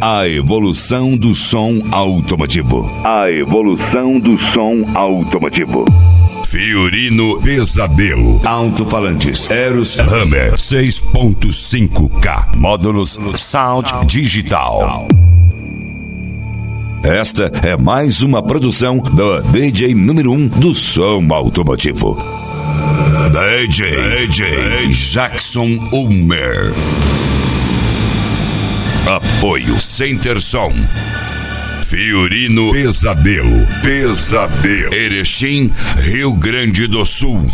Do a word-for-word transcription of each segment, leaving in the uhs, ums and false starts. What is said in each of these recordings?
A evolução do som automotivo. A evolução do som automotivo. Fiorino Pesadelo. Alto-falantes Eros Hammer seis ponto cinco K. Módulos Sound Digital. Esta é mais uma produção do D J número um do som automotivo. D J, D J Jackson Ulmer. Apoio Center Som. Fiorino Pesadelo. Pesadelo. Erechim, Rio Grande do Sul.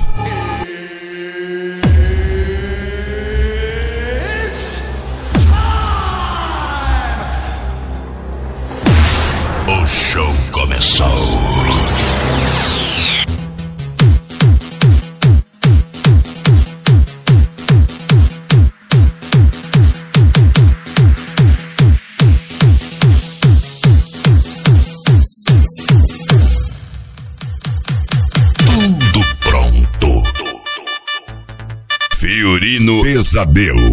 O show começou. Fiorino Pesadelo.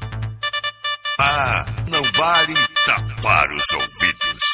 Ah, não vale tapar os ouvidos.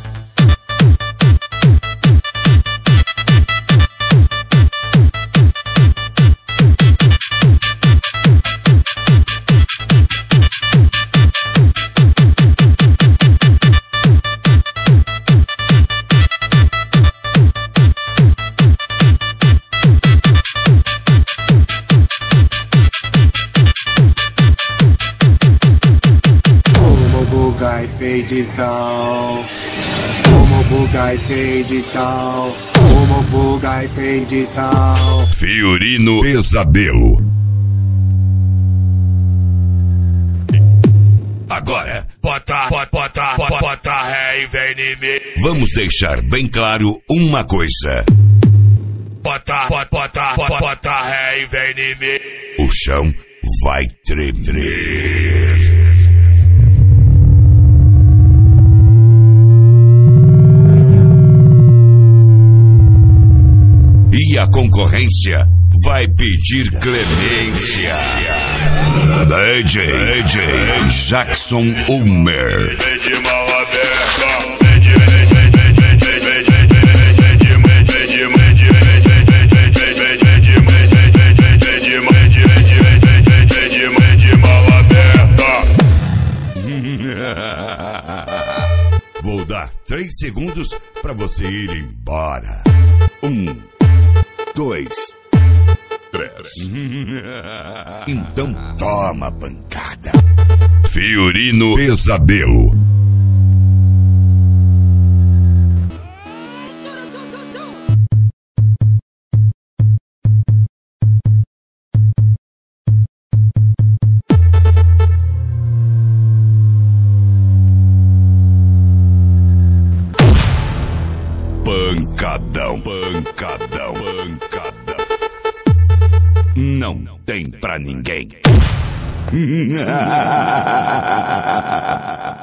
Fade tal, como bugai fade tal, como bugai fade tal. Fiorino Pesadelo. Agora, bota, bota, bota, bota, bota ré e vem em mim. Vamos deixar bem claro uma coisa. Bota, bota, bota, bota, bota ré e vem em mim. O chão vai tremer. E a concorrência vai pedir clemência. D J, D J Jackson Ulmer. De mal aberta. Vou dar três segundos para você ir embora. Um. Dois, três. Então toma pancada. Fiorino Pesadelo. Pancadão, pancadão, pancadão. Não tem pra ninguém.